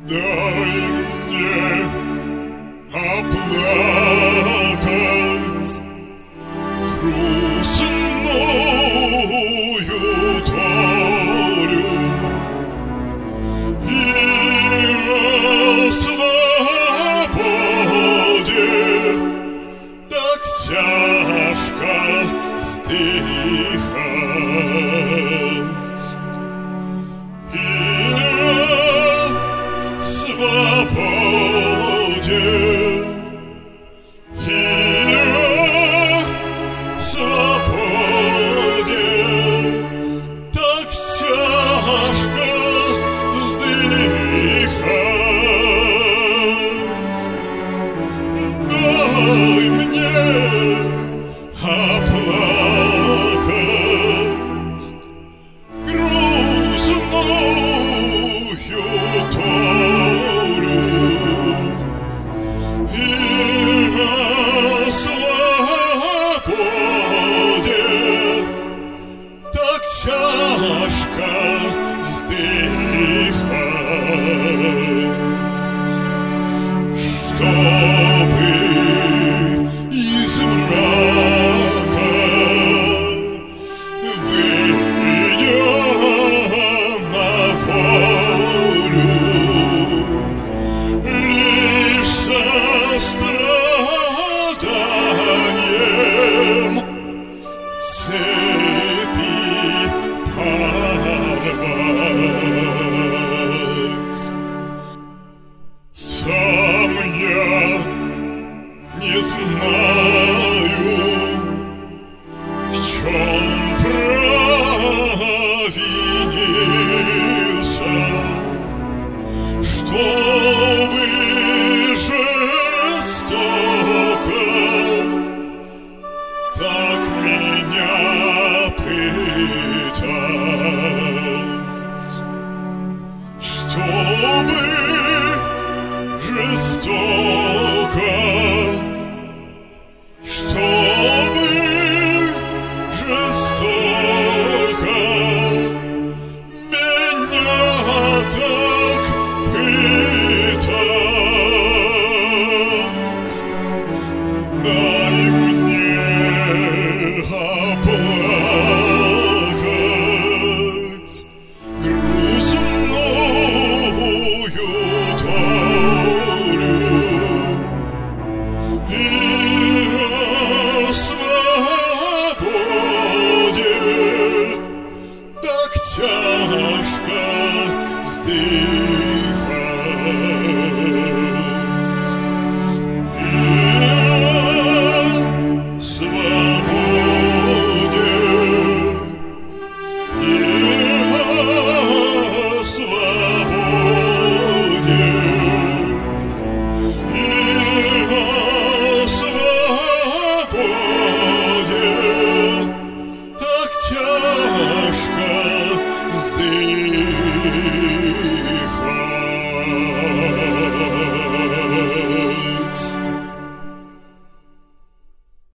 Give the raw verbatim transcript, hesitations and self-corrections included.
Дай мне оплакать грустную долю и о свободе так тяжко вздыхать. И о свободе, и о свободе так тяжко вздыхать. Дай мне оплакать грустную долю и о свободе так тяжко вздыхать. Чтобы из мрака, выйдя на волю, лишь состраданием цепи порвать. Сам я не знаю, в чем провинился, чтобы жестоко так меня пытать, чтобы жестоко, чтобы жестоко меня так пытать. Дай мне оплакать грустную долю и о свободе так тяжко вздыхать. И о свободе, и о свободе, и о свободе так тяжко вздыхать.